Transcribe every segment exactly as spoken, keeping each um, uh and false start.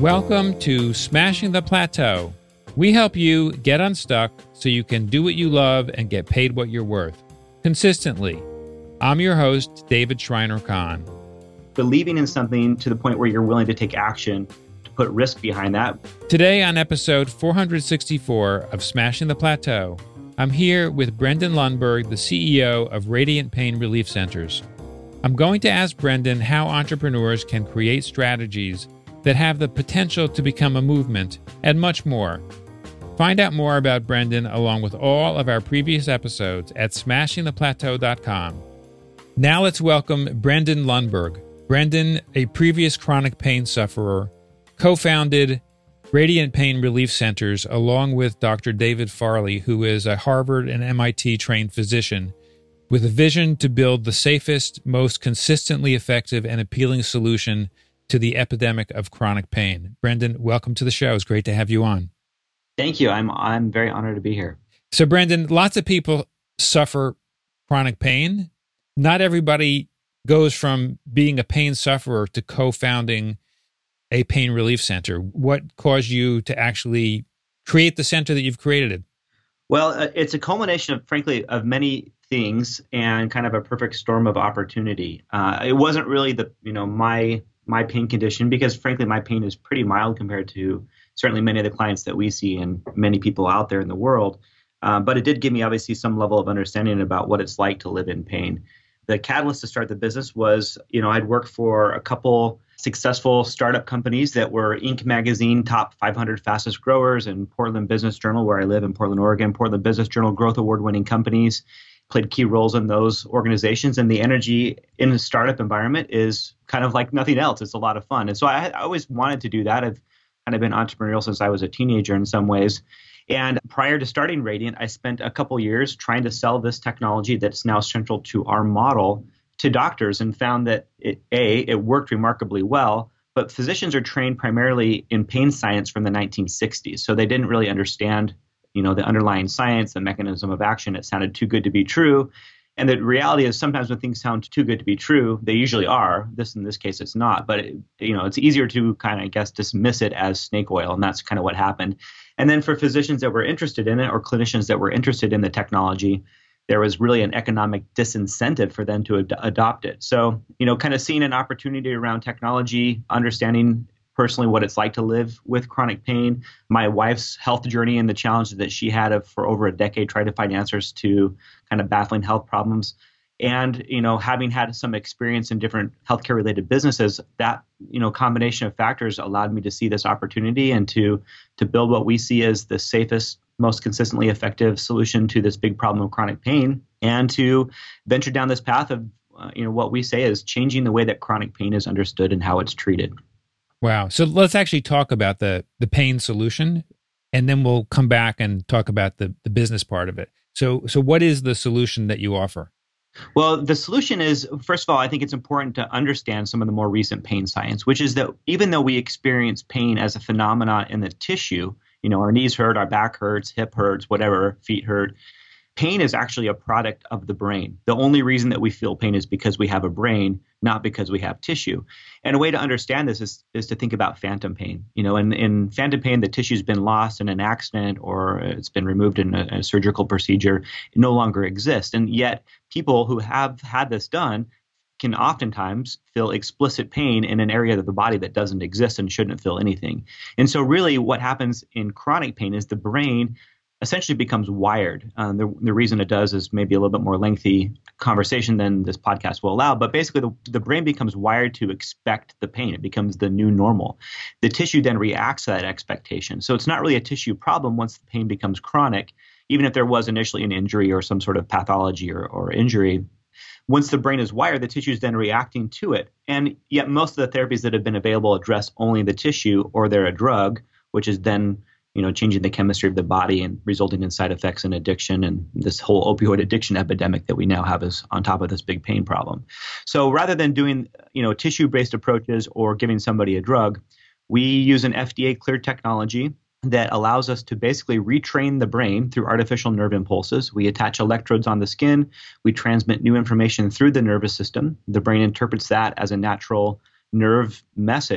Welcome to Smashing the Plateau. We help you get unstuck so you can do what you love and get paid what you're worth consistently. I'm your host, David Shriner-Cahn. Believing in something to the point where you're willing to take action, to put risk behind that. Today on episode four sixty-four of Smashing the Plateau, I'm here with Brendan Lundberg, the C E O of Radiant Pain Relief Centers. I'm going to ask Brendan how entrepreneurs can create strategies that have the potential to become a movement, and much more. Find out more about Brendan along with all of our previous episodes at smashing the plateau dot com. Now let's welcome Brendan Lundberg. Brendan, a previous chronic pain sufferer, co-founded Radiant Pain Relief Centers along with Doctor David Farley, who is a Harvard and M I T-trained physician with a vision to build the safest, most consistently effective and appealing solution to the epidemic of chronic pain. Brendan, welcome to the show. It's great to have you on. Thank you. I'm I'm very honored to be here. So, Brendan, lots of people suffer chronic pain. Not everybody goes from being a pain sufferer to co-founding a pain relief center. What caused you to actually create the center that you've created? Well, uh, it's a culmination of, frankly, of many things and kind of a perfect storm of opportunity. Uh, it wasn't really the, you know, my my pain condition, because frankly, my pain is pretty mild compared to certainly many of the clients that we see and many people out there in the world. Uh, but it did give me obviously some level of understanding about what it's like to live in pain. The catalyst to start the business was, you know, I'd worked for a couple successful startup companies that were Inc magazine top five hundred fastest growers, and Portland Business Journal, where I live in Portland, Oregon, Portland Business Journal growth award winning companies. Played key roles in those organizations, and the energy in the startup environment is kind of like nothing else. It's a lot of fun. And so I, I always wanted to do that. I've kind of been entrepreneurial since I was a teenager in some ways. And prior to starting Radiant, I spent a couple years trying to sell this technology that's now central to our model to doctors, and found that it, A, it worked remarkably well, but physicians are trained primarily in pain science from the nineteen sixties. So they didn't really understand you know, the underlying science, the mechanism of action. It sounded too good to be true. And the reality is sometimes when things sound too good to be true, they usually are. This, in this case, it's not. But, it, you know, it's easier to kind of, I guess, dismiss it as snake oil. And that's kind of what happened. And then for physicians that were interested in it, or clinicians that were interested in the technology, there was really an economic disincentive for them to ad- adopt it. So, you know, kind of seeing an opportunity around technology, understanding personally what it's like to live with chronic pain, my wife's health journey and the challenges that she had of, for over a decade, trying to find answers to kind of baffling health problems. And, you know, having had some experience in different healthcare related businesses, that, you know, combination of factors allowed me to see this opportunity and to to build what we see as the safest, most consistently effective solution to this big problem of chronic pain, and to venture down this path of, uh, you know, what we say is changing the way that chronic pain is understood and how it's treated. Wow. So let's actually talk about the, the pain solution, and then we'll come back and talk about the, the business part of it. So, so what is the solution that you offer? Well, the solution is, first of all, I think it's important to understand some of the more recent pain science, which is that even though we experience pain as a phenomenon in the tissue, you know, our knees hurt, our back hurts, hip hurts, whatever, feet hurt, pain is actually a product of the brain. The only reason that we feel pain is because we have a brain, not because we have tissue. And a way to understand this is, is to think about phantom pain. You know, in, in phantom pain, the tissue's been lost in an accident or it's been removed in a, a surgical procedure. It no longer exists. And yet people who have had this done can oftentimes feel explicit pain in an area of the body that doesn't exist and shouldn't feel anything. And so really what happens in chronic pain is the brain essentially becomes wired. Um, the, the reason it does is maybe a little bit more lengthy conversation than this podcast will allow, but basically the, the brain becomes wired to expect the pain. It becomes the new normal. The tissue then reacts to that expectation. So it's not really a tissue problem once the pain becomes chronic, even if there was initially an injury or some sort of pathology or, or injury. Once the brain is wired, the tissue is then reacting to it. And yet most of the therapies that have been available address only the tissue, or they're a drug, which is then you know, changing the chemistry of the body and resulting in side effects and addiction, and this whole opioid addiction epidemic that we now have is on top of this big pain problem. So rather than doing, you know, tissue-based approaches or giving somebody a drug, we use an F D A-cleared technology that allows us to basically retrain the brain through artificial nerve impulses. We attach electrodes on the skin. We transmit new information through the nervous system. The brain interprets that as a natural nerve message.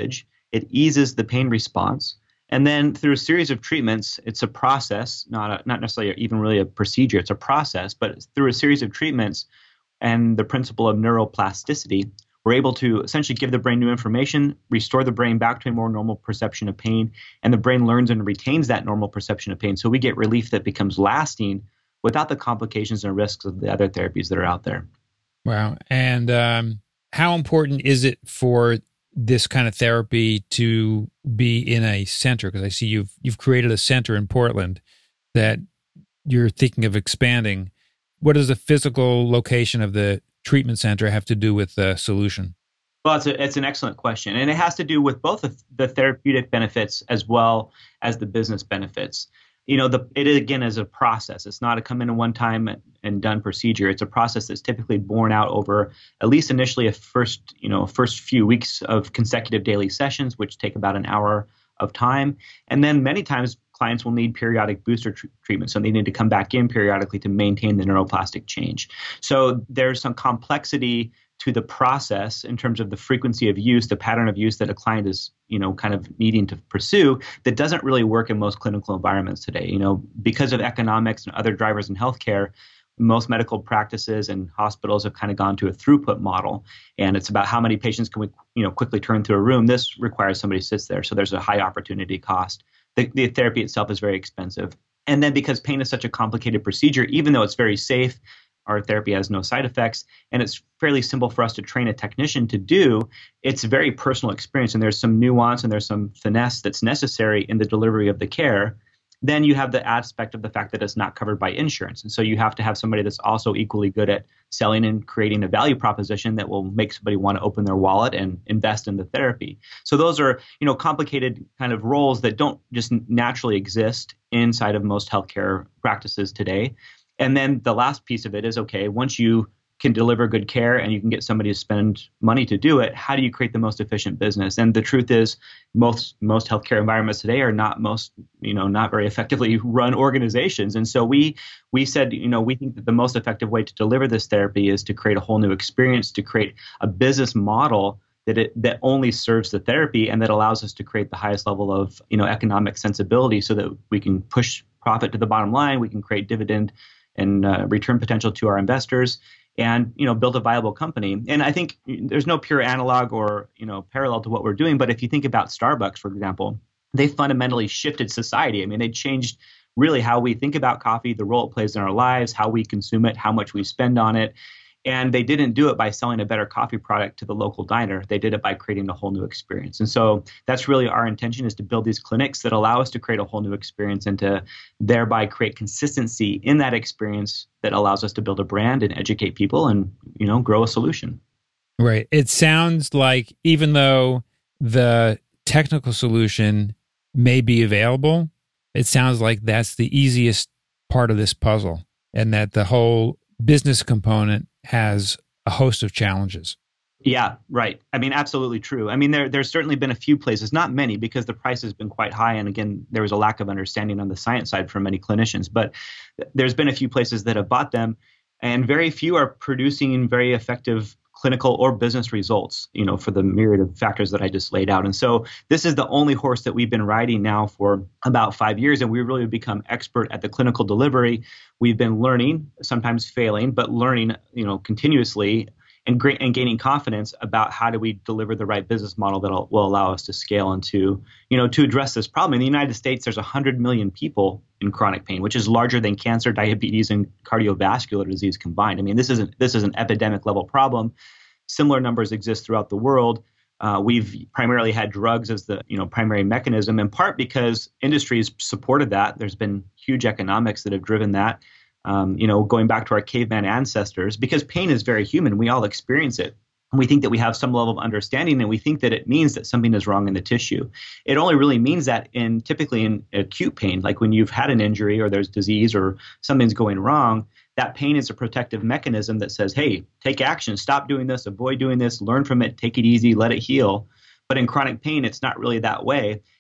It eases the pain response. And then through a series of treatments, it's a process, not a, not necessarily even really a procedure. It's a process, but through a series of treatments and the principle of neuroplasticity, we're able to essentially give the brain new information, restore the brain back to a more normal perception of pain, and the brain learns and retains that normal perception of pain. So we get relief that becomes lasting without the complications and risks of the other therapies that are out there. Wow. And um, how important is it for this kind of therapy to be in a center? Because I see you've you've created a center in Portland that you're thinking of expanding. What does the physical location of the treatment center have to do with the solution? Well, it's, a, it's an excellent question. And it has to do with both the, the therapeutic benefits as well as the business benefits. You know, the, it again is a process. It's not a come in a one time and done procedure. It's a process that's typically borne out over at least initially a first, you know, first few weeks of consecutive daily sessions, which take about an hour of time. And then many times clients will need periodic booster tr- treatment. So they need to come back in periodically to maintain the neuroplastic change. So there's some complexity to the process in terms of the frequency of use, the pattern of use that a client is, you know, kind of needing to pursue that doesn't really work in most clinical environments today. You know, because of economics and other drivers in healthcare, most medical practices and hospitals have kind of gone to a throughput model, and it's about how many patients can we, you know, quickly turn through a room. This requires somebody sits there, so there's a high opportunity cost. The, the therapy itself is very expensive, and then because pain is such a complicated procedure, even though it's very safe, our therapy has no side effects, and it's fairly simple for us to train a technician to do. It's a very personal experience, and there's some nuance and there's some finesse that's necessary in the delivery of the care. Then you have the aspect of the fact that it's not covered by insurance. And so you have to have somebody that's also equally good at selling and creating a value proposition that will make somebody want to open their wallet and invest in the therapy. So those are, you know, complicated kind of roles that don't just naturally exist inside of most healthcare practices today. And then the last piece of it is, okay, once you can deliver good care and you can get somebody to spend money to do it, how do you create the most efficient business? And the truth is, most most healthcare environments today are not most, you know, not very effectively run organizations. And so we we said, you know, we think that the most effective way to deliver this therapy is to create a whole new experience, to create a business model that it that only serves the therapy and that allows us to create the highest level of, you know, economic sensibility so that we can push profit to the bottom line, we can create dividend and uh, return potential to our investors, and, you know, build a viable company. And I think there's no pure analog or, you know, parallel to what we're doing. But if you think about Starbucks, for example, they fundamentally shifted society. I mean, they changed really how we think about coffee, the role it plays in our lives, how we consume it, how much we spend on it. And they didn't do it by selling a better coffee product to the local diner. They did it by creating a whole new experience. And so that's really our intention, is to build these clinics that allow us to create a whole new experience and to thereby create consistency in that experience that allows us to build a brand and educate people and, you know, grow a solution. Right. It sounds like even though the technical solution may be available, it sounds like that's the easiest part of this puzzle, and that the whole business component has a host of challenges. Yeah, right. I mean, absolutely true. I mean, there there's certainly been a few places, not many, because the price has been quite high. And again, there was a lack of understanding on the science side for many clinicians. But there's been a few places that have bought them, and very few are producing very effective clinical or business results, you know, for the myriad of factors that I just laid out. And so this is the only horse that we've been riding now for about five years, and we've really become expert at the clinical delivery. We've been learning, sometimes failing, but learning, you know, continuously and, great, and gaining confidence about how do we deliver the right business model that will allow us to scale and to, you know, to address this problem. In the United States, there's one hundred million people in chronic pain, which is larger than cancer, diabetes, and cardiovascular disease combined. I mean, this isn't this is an epidemic level problem. Similar numbers exist throughout the world. Uh, we've primarily had drugs as the, you know, primary mechanism, in part because industries supported that. There's been huge economics that have driven that. Um, you know, going back to our caveman ancestors, because pain is very human. We all experience it. We think that we have some level of understanding, and we think that it means that something is wrong in the tissue. It only really means that in typically in acute pain, like when you've had an injury or there's disease or something's going wrong, that pain is a protective mechanism that says, hey, take action, stop doing this, avoid doing this, learn from it, take it easy, let it heal. But in chronic pain, it's not really that way.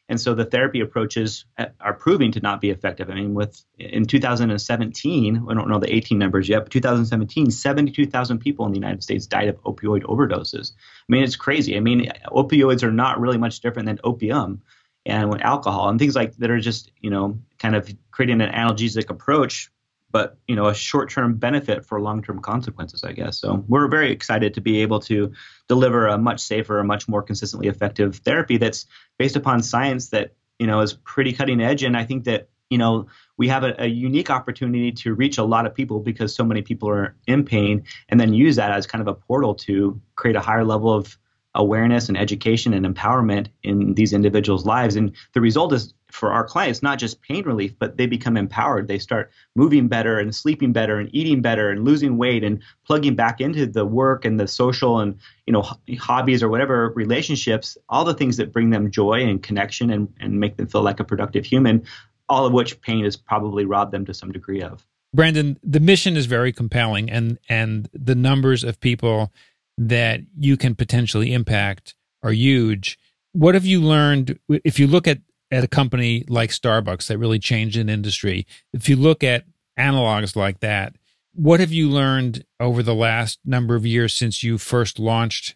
And so the therapy approaches are proving to not be effective. I mean, with in two thousand seventeen, I don't know the eighteen numbers yet, but two thousand seventeen, seventy-two thousand people in the United States died of opioid overdoses. I mean, it's crazy. I mean, opioids are not really much different than opium and with alcohol and things like that are just, you know, kind of creating an analgesic approach, but, you know, a short-term benefit for long-term consequences, I guess. So we're very excited to be able to deliver a much safer, a much more consistently effective therapy that's based upon science that, you know, is pretty cutting edge. And I think that, you know, we have a, a unique opportunity to reach a lot of people because so many people are in pain, and then use that as kind of a portal to create a higher level of awareness and education and empowerment in these individuals' lives. And the result is for our clients, not just pain relief, but they become empowered. They start moving better and sleeping better and eating better and losing weight and plugging back into the work and the social and, you know, hobbies or whatever relationships, all the things that bring them joy and connection and, and make them feel like a productive human, all of which pain has probably robbed them to some degree of. Brendan, the mission is very compelling, and and the numbers of people that you can potentially impact are huge. What have you learned if you look at, at a company like Starbucks that really changed an industry? If you look at analogs like that, what have you learned over the last number of years since you first launched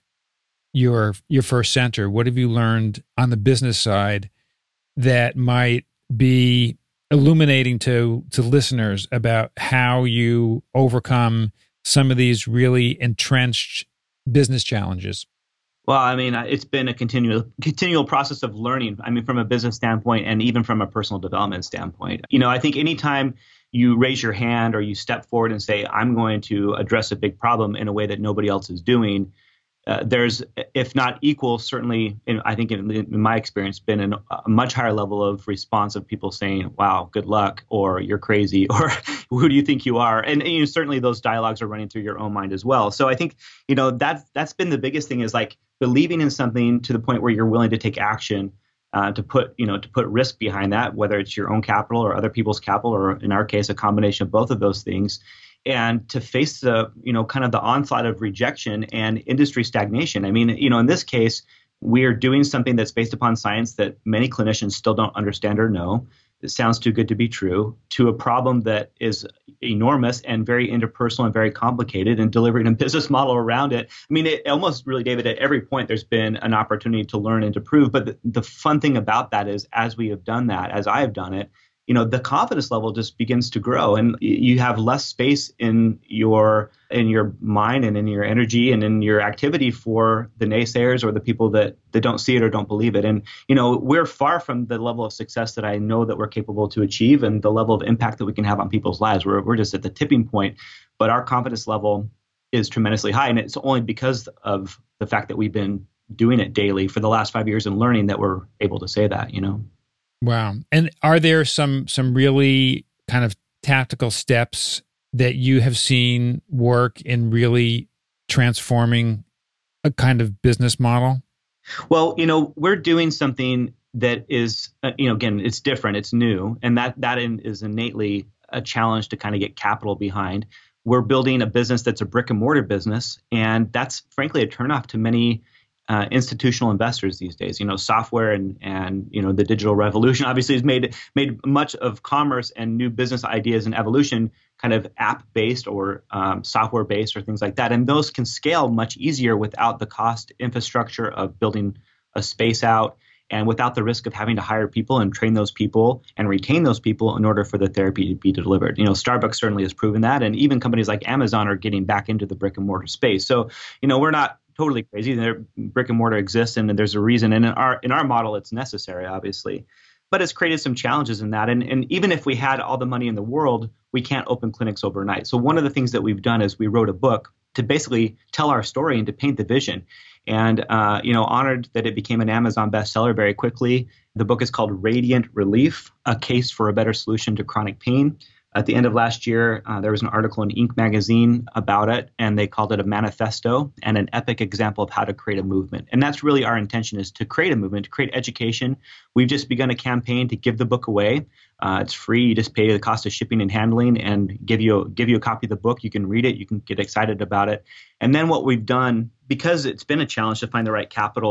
your your first center? What have you learned on the business side that might be illuminating to to listeners about how you overcome some of these really entrenched business challenges? Well, I mean, it's been a continual continual process of learning. I mean, from a business standpoint and even from a personal development standpoint. You know, I think anytime you raise your hand or you step forward and say, I'm going to address a big problem in a way that nobody else is doing, uh, there's, if not equal, certainly, in, I think in, in my experience, been an, a much higher level of response of people saying, wow, good luck, or you're crazy, or who do you think you are? And, and you know, certainly those dialogues are running through your own mind as well. So I think, you know, that's, that's been the biggest thing, is like believing in something to the point where you're willing to take action, uh, to put, you know, to put risk behind that, whether it's your own capital or other people's capital, or in our case, a combination of both of those things. And to face the, you know, kind of the onslaught of rejection and industry stagnation. I mean, you know, in this case, we're doing something that's based upon science that many clinicians still don't understand or know. It sounds too good to be true, to a problem that is enormous and very interpersonal and very complicated, and delivering a business model around it. I mean, it almost really, David, at every point, there's been an opportunity to learn and to prove. But the, the fun thing about that is, as we have done that, as I have done it, you know, the confidence level just begins to grow, and you have less space in your in your mind and in your energy and in your activity for the naysayers or the people that, that don't see it or don't believe it. And, you know, we're far from the level of success that I know that we're capable to achieve and the level of impact that we can have on people's lives. We're, we're just at the tipping point, but our confidence level is tremendously high. And it's only because of the fact that we've been doing it daily for the last five years and learning that we're able to say that, you know. Wow. And are there some some really kind of tactical steps that you have seen work in really transforming a kind of business model? Well, you know, we're doing something that is, uh, you know, again, it's different, it's new, and that that in, is innately a challenge to kind of get capital behind. We're building a business that's a brick and mortar business, and that's frankly a turnoff to many Uh, institutional investors these days. You know, software and and you know the digital revolution obviously has made made much of commerce and new business ideas and evolution kind of app based or um, software based or things like that, and those can scale much easier without the cost infrastructure of building a space out, and without the risk of having to hire people and train those people and retain those people in order for the therapy to be delivered. You know, Starbucks certainly has proven that, and even companies like Amazon are getting back into the brick and mortar space. So, you know, we're not totally crazy. There, brick and mortar exists, and there's a reason. And in our in our model, it's necessary, obviously, but it's created some challenges in that. And and even if we had all the money in the world, we can't open clinics overnight. So one of the things that we've done is we wrote a book to basically tell our story and to paint the vision. And uh, you know, honored that it became an Amazon bestseller very quickly. The book is called Radiant Relief: A Case for a Better Solution to Chronic Pain. At the end of last year, uh, there was an article in Inc magazine about it, and they called it a manifesto and an epic example of how to create a movement. And that's really our intention, is to create a movement, to create education. We've just begun a campaign to give the book away. Uh, it's free. You just pay the cost of shipping and handling, and give you, give you a copy of the book. You can read it. You can get excited about it. And then what we've done, because it's been a challenge to find the right capital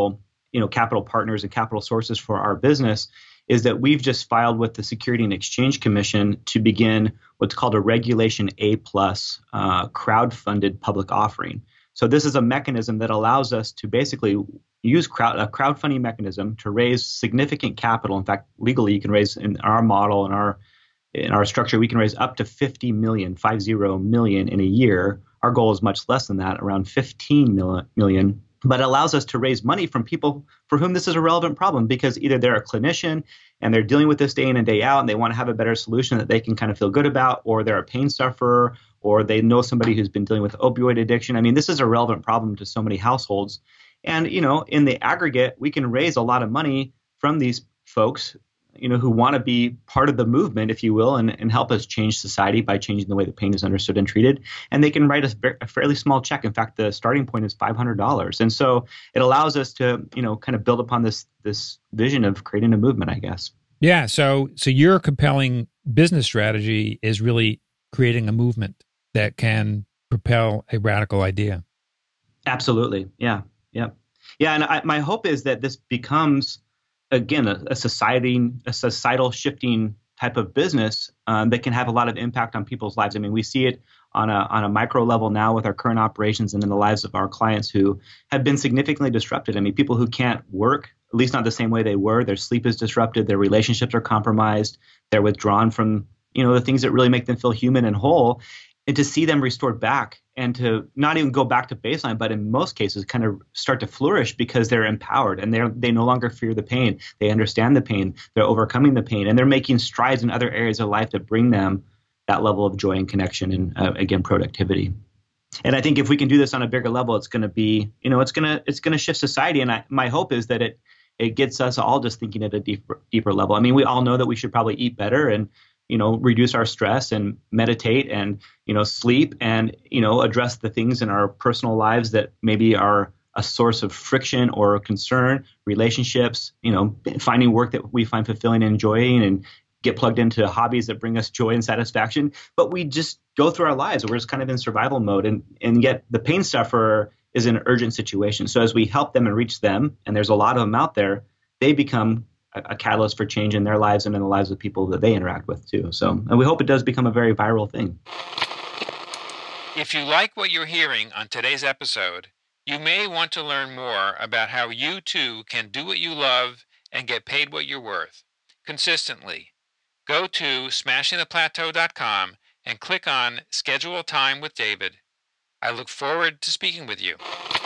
you know, capital partners and capital sources for our business is that we've just filed with the Security and Exchange Commission to begin what's called a Regulation A plus uh, crowd-funded public offering. So this is a mechanism that allows us to basically use crowd, a crowdfunding mechanism to raise significant capital. In fact, legally, you can raise in our model and our in our structure, we can raise up to fifty million, five zero million in a year. Our goal is much less than that, around fifteen million. But it allows us to raise money from people for whom this is a relevant problem, because either they're a clinician and they're dealing with this day in and day out and they want to have a better solution that they can kind of feel good about, or they're a pain sufferer, or they know somebody who's been dealing with opioid addiction. I mean, this is a relevant problem to so many households. And, you know, in the aggregate, we can raise a lot of money from these folks, you know, who want to be part of the movement, if you will, and, and help us change society by changing the way that pain is understood and treated. And they can write us a fairly small check. In fact, the starting point is five hundred dollars. And so it allows us to, you know, kind of build upon this this vision of creating a movement, I guess. Yeah. So so your compelling business strategy is really creating a movement that can propel a radical idea. Absolutely. Yeah. Yeah. Yeah. And I, my hope is that this becomes, again, a, a society, a societal shifting type of business um, that can have a lot of impact on people's lives. I mean, we see it on a on a micro level now with our current operations and in the lives of our clients who have been significantly disrupted. I mean, people who can't work, at least not the same way they were. Their sleep is disrupted. Their relationships are compromised. They're withdrawn from, you know, the things that really make them feel human and whole. And to see them restored back and to not even go back to baseline, but in most cases kind of start to flourish because they're empowered and they're they no longer fear the pain. They understand the pain. They're overcoming the pain, and they're making strides in other areas of life that bring them that level of joy and connection and, uh, again, productivity. And I think if we can do this on a bigger level, it's going to be, you know, it's going to it's going to shift society. And I, my hope is that it it gets us all just thinking at a deeper deeper level. I mean, we all know that we should probably eat better and, you know, reduce our stress and meditate and, you know, sleep and, you know, address the things in our personal lives that maybe are a source of friction or concern, relationships, you know, finding work that we find fulfilling and enjoying, and get plugged into hobbies that bring us joy and satisfaction. But we just go through our lives. We're just kind of in survival mode. And, and yet the pain sufferer is in an urgent situation. So as we help them and reach them, and there's a lot of them out there, they become a catalyst for change in their lives and in the lives of people that they interact with too. So, and we hope it does become a very viral thing. If you like what you're hearing on today's episode, you may want to learn more about how you too can do what you love and get paid what you're worth consistently. Go to smashing the plateau dot com and click on Schedule Time with David. I look forward to speaking with you.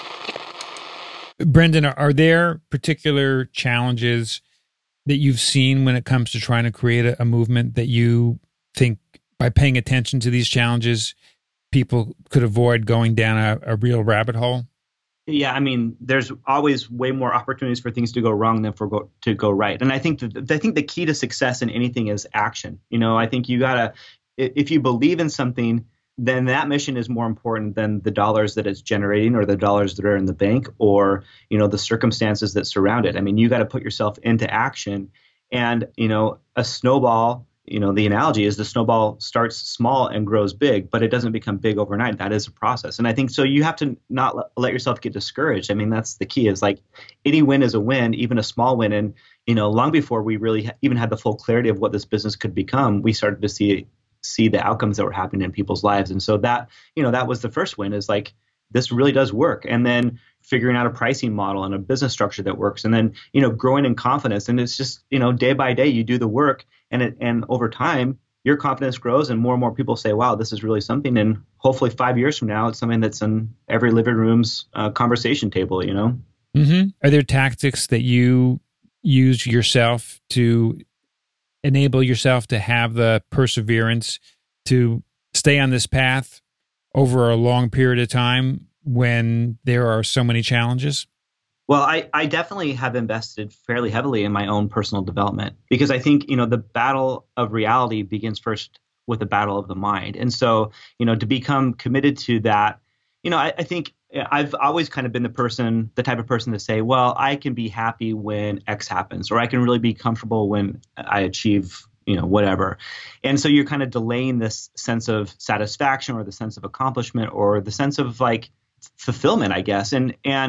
Brendan, are there particular challenges that you've seen when it comes to trying to create a, a movement that you think by paying attention to these challenges, people could avoid going down a, a real rabbit hole? Yeah, I mean, there's always way more opportunities for things to go wrong than for go, to go right. And I think that, I think the key to success in anything is action. You know, I think you gotta, if you believe in something, then that mission is more important than the dollars that it's generating or the dollars that are in the bank or, you know, the circumstances that surround it. I mean, you got to put yourself into action. And, you know, a snowball, you know, the analogy is the snowball starts small and grows big, but it doesn't become big overnight. That is a process. And I think so you have to not let, let yourself get discouraged. I mean, that's the key, is like any win is a win, even a small win. And, you know, long before we really ha- even had the full clarity of what this business could become, we started to see see the outcomes that were happening in people's lives. And so that, you know, that was the first win, is like, this really does work. And then figuring out a pricing model and a business structure that works. And then, you know, growing in confidence. And it's just, you know, day by day, you do the work, and it, and over time, your confidence grows and more and more people say, wow, this is really something. And hopefully five years from now, it's something that's in every living room's uh, conversation table, you know? Mm-hmm. Are there tactics that you use yourself to enable yourself to have the perseverance to stay on this path over a long period of time when there are so many challenges? Well, I, I definitely have invested fairly heavily in my own personal development, because I think, you know, the battle of reality begins first with the battle of the mind. And so, you know, to become committed to that, you know, I, I think I've always kind of been the person, the type of person to say, well, I can be happy when X happens, or I can really be comfortable when I achieve, you know, whatever. And so you're kind of delaying this sense of satisfaction or the sense of accomplishment or the sense of like fulfillment, I guess. And, and,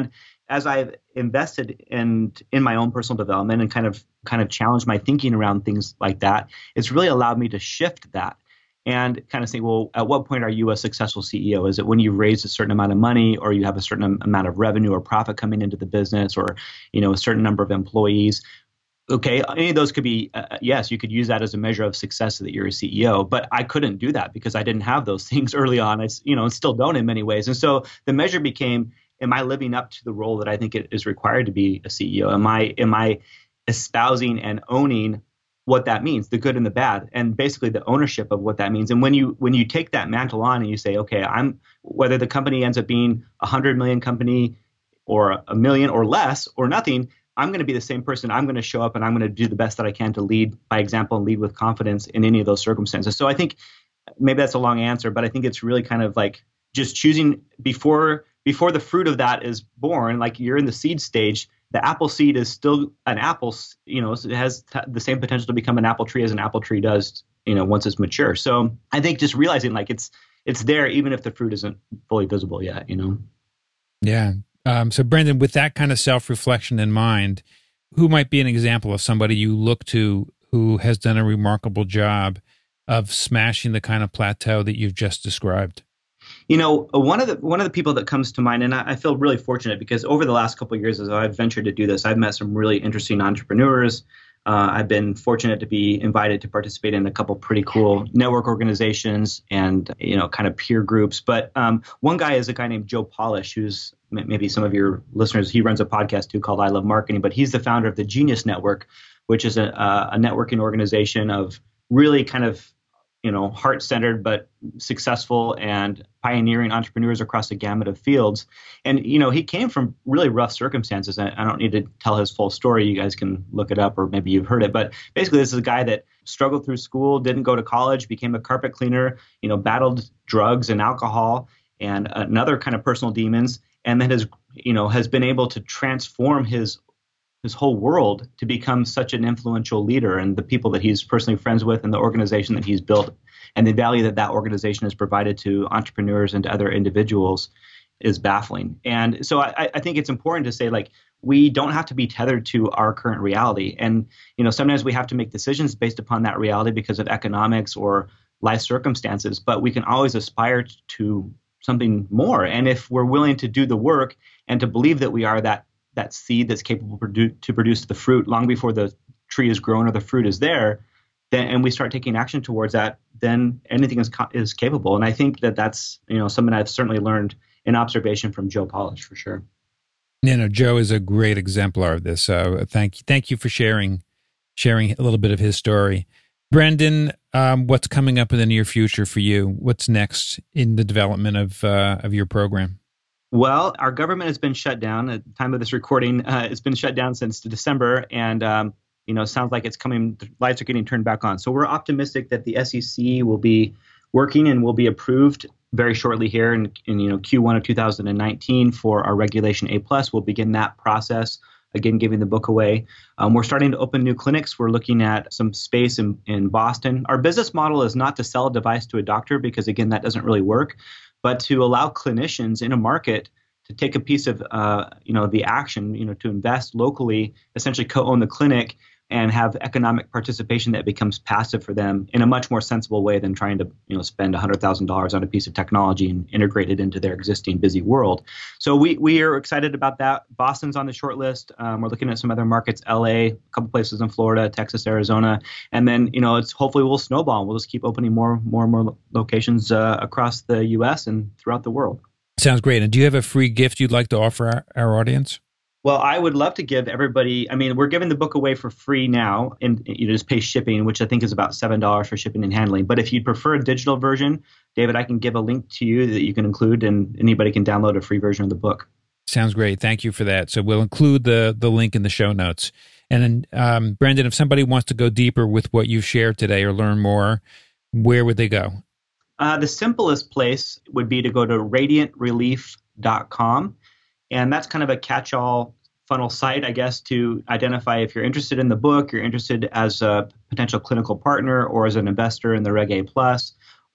as I've invested in in my own personal development and kind of kind of challenged my thinking around things like that, it's really allowed me to shift that and kind of say, well, at what point are you a successful C E O? Is it when you've raised a certain amount of money, or you have a certain amount of revenue or profit coming into the business, or you know a certain number of employees? Okay, any of those could be, uh, yes, you could use that as a measure of success that you're a C E O, but I couldn't do that because I didn't have those things early on. It's, you know, and still don't in many ways. And so the measure became, am I living up to the role that I think it is required to be a C E O? Am I, am I espousing and owning what that means, the good and the bad, and basically the ownership of what that means? And when you, when you take that mantle on and you say, okay, I'm, whether the company ends up being a hundred million company or a million or less or nothing, I'm going to be the same person. I'm going to show up and I'm going to do the best that I can to lead by example and lead with confidence in any of those circumstances. So I think maybe that's a long answer, but I think it's really kind of like just choosing before before the fruit of that is born. Like you're in the seed stage, the apple seed is still an apple. You know, it has t- the same potential to become an apple tree as an apple tree does. You know, once it's mature. So I think just realizing like it's it's there even if the fruit isn't fully visible yet. You know. Yeah. Um, so, Brendan, with that kind of self-reflection in mind, who might be an example of somebody you look to who has done a remarkable job of smashing the kind of plateau that you've just described? You know, one of the one of the people that comes to mind, and I, I feel really fortunate because over the last couple of years, as I've ventured to do this, I've met some really interesting entrepreneurs. Uh, I've been fortunate to be invited to participate in a couple pretty cool network organizations and, you know, kind of peer groups. But um, one guy is a guy named Joe Polish, who's maybe some of your listeners, he runs a podcast too called I Love Marketing, but he's the founder of the Genius Network, which is a, a networking organization of really kind of, you know, heart-centered but successful and pioneering entrepreneurs across a gamut of fields. And, you know, he came from really rough circumstances. I, I don't need to tell his full story. You guys can look it up or maybe you've heard it. But basically, this is a guy that struggled through school, didn't go to college, became a carpet cleaner, you know, battled drugs and alcohol and another kind of personal demons, and then has, you know, has been able to transform his his whole world to become such an influential leader, and the people that he's personally friends with and the organization that he's built and the value that that organization has provided to entrepreneurs and to other individuals is baffling. And so I, I think it's important to say, like, we don't have to be tethered to our current reality. And, you know, sometimes we have to make decisions based upon that reality because of economics or life circumstances, but we can always aspire to something more. And if we're willing to do the work and to believe that we are that that seed that's capable produ- to produce the fruit long before the tree is grown or the fruit is there, then and we start taking action towards that, then anything is co- is capable. And I think that that's, you know, something I've certainly learned in observation from Joe Polish for sure. You know, Joe is a great exemplar of this. So thank you, thank you for sharing sharing a little bit of his story. Brendan, um, what's coming up in the near future for you? What's next in the development of uh, of your program? Well, our government has been shut down at the time of this recording. Uh, it's been shut down since December, and um, you know, sounds like it's coming. The lights are getting turned back on. So we're optimistic that the S E C will be working and will be approved very shortly here in, in you know Q one of two thousand nineteen for our Regulation A plus. We'll begin that process. Again, giving the book away. Um, we're starting to open new clinics. We're looking at some space in, in Boston. Our business model is not to sell a device to a doctor because, again, that doesn't really work, but to allow clinicians in a market to take a piece of, uh, you know, the action, you know, to invest locally, essentially co-own the clinic and have economic participation that becomes passive for them in a much more sensible way than trying to, you know, spend one hundred thousand dollars on a piece of technology and integrate it into their existing busy world. So we we are excited about that. Boston's on the short list. Um, we're looking at some other markets, L A, a couple places in Florida, Texas, Arizona, and then, you know, it's hopefully we'll snowball. We'll just keep opening more, more and more locations uh, across the U S and throughout the world. Sounds great. And do you have a free gift you'd like to offer our, our audience? Well, I would love to give everybody, I mean, we're giving the book away for free now, and you just pay shipping, which I think is about seven dollars for shipping and handling. But if you'd prefer a digital version, David, I can give a link to you that you can include, and anybody can download a free version of the book. Sounds great. Thank you for that. So we'll include the the link in the show notes. And then, um, Brendan, if somebody wants to go deeper with what you've shared today or learn more, where would they go? Uh, the simplest place would be to go to radiant relief dot com. And that's kind of a catch-all funnel site, I guess, to identify if you're interested in the book, you're interested as a potential clinical partner or as an investor in the Reg A Plus,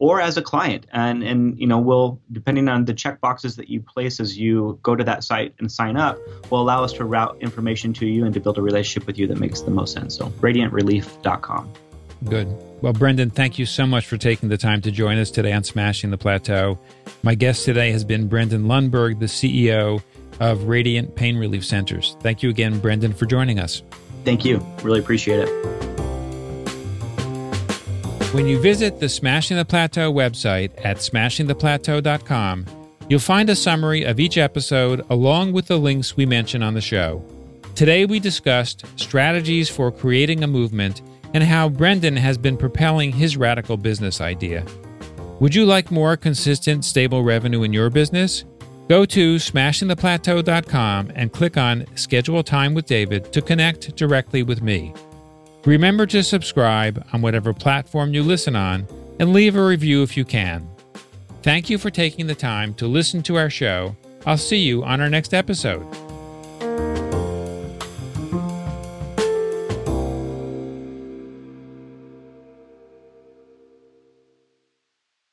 or as a client. And, and you know, we'll, depending on the check boxes that you place as you go to that site and sign up, will allow us to route information to you and to build a relationship with you that makes the most sense. So radiant relief dot com. Good. Well, Brendan, thank you so much for taking the time to join us today on Smashing the Plateau. My guest today has been Brendan Lundberg, the C E O of Radiant Pain Relief Centers. Thank you again, Brendan, for joining us. Thank you. Really appreciate it. When you visit the Smashing the Plateau website at smashing the plateau dot com, you'll find a summary of each episode along with the links we mention on the show. Today we discussed strategies for creating a movement and how Brendan has been propelling his radical business idea. Would you like more consistent, stable revenue in your business? Go to smashing the plateau dot com and click on Schedule Time with David to connect directly with me. Remember to subscribe on whatever platform you listen on and leave a review if you can. Thank you for taking the time to listen to our show. I'll see you on our next episode.